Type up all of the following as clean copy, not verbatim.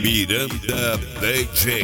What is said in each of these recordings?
Miranda DJ.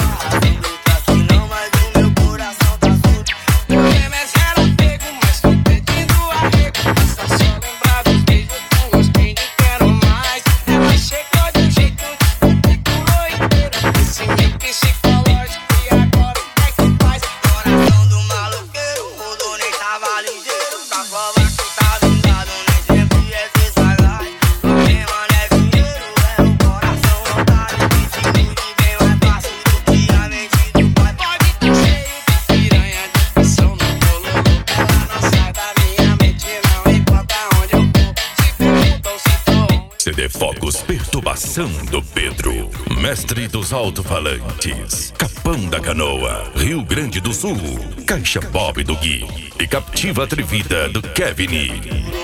CD Focus Perturbação do Pedro, mestre dos alto-falantes, Capão da Canoa, Rio Grande do Sul, Caixa Bob do Gui e Captiva Atrevida do Kevin.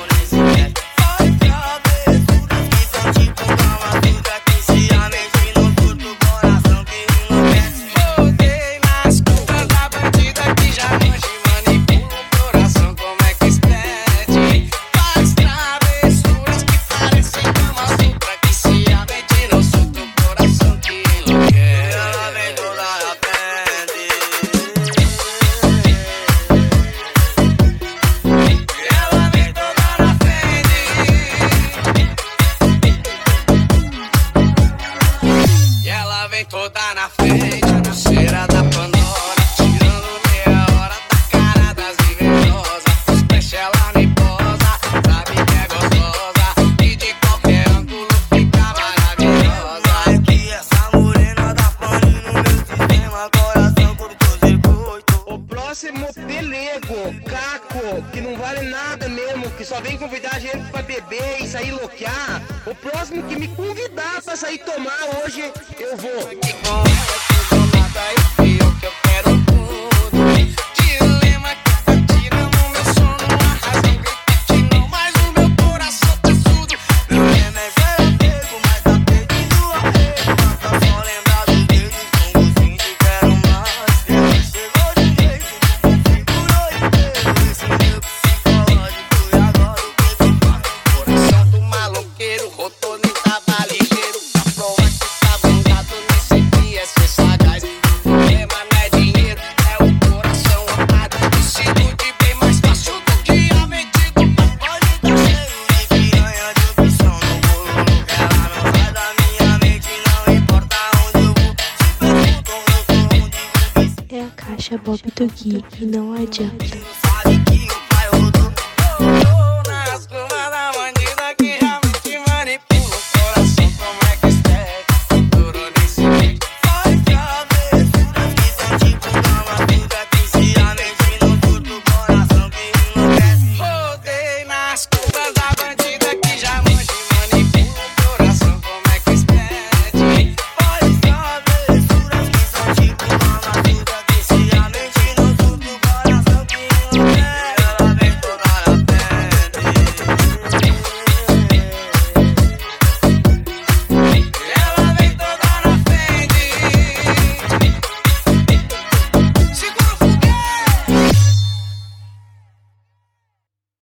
Toda na frente, a pulseira da Pandora, tirando meia hora da cara das invejosas. Os peixes ela me posa, sabe que é gostosa, e de qualquer ângulo fica maravilhosa. Aqui essa morena da pane no meu sistema, coração curto-circuito. O próximo pelego, caco, que não vale nada mesmo, que só vem convidar a gente pra beber e sair loquear. O próximo que me convidar pra sair tomar hoje, eu vou. É a Caixa Bob do Gui e não adianta.